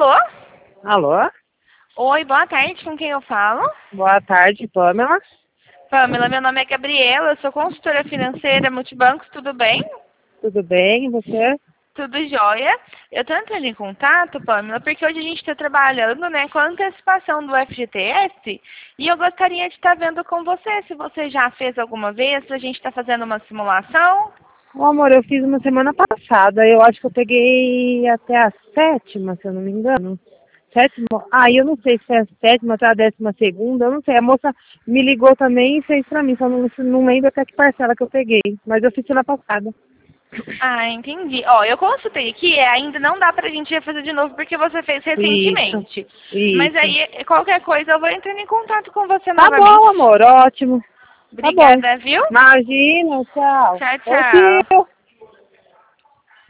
Alô? Alô? Oi, boa tarde, com quem eu falo? Boa tarde, Pamela. Pamela, meu nome é Gabriela, eu sou consultora financeira Multibancos, tudo bem? Tudo bem? E você? Tudo jóia. Eu estou entrando em contato, Pamela, porque hoje a gente está trabalhando, né, com a antecipação do FGTS e eu gostaria de estar vendo com você se você já fez alguma vez, se a gente está fazendo uma simulação. Ô, amor, eu fiz uma semana passada. Eu acho que eu peguei até a sétima, se eu não me engano. Sétima? Ah, eu não sei se é a sétima até a 12ª, eu não sei. A moça me ligou também e fez pra mim, só não lembro até que parcela que eu peguei. Mas eu fiz semana passada. Ah, entendi. Ó, eu consultei aqui, ainda não dá pra gente fazer de novo porque você fez Isso, recentemente. Mas isso. aí, qualquer coisa, eu vou entrando em contato com você Tá bom, novamente. amor, ótimo. Tá bom. Obrigada, viu? Imagina, tchau. Tchau, Ô, tchau. tio.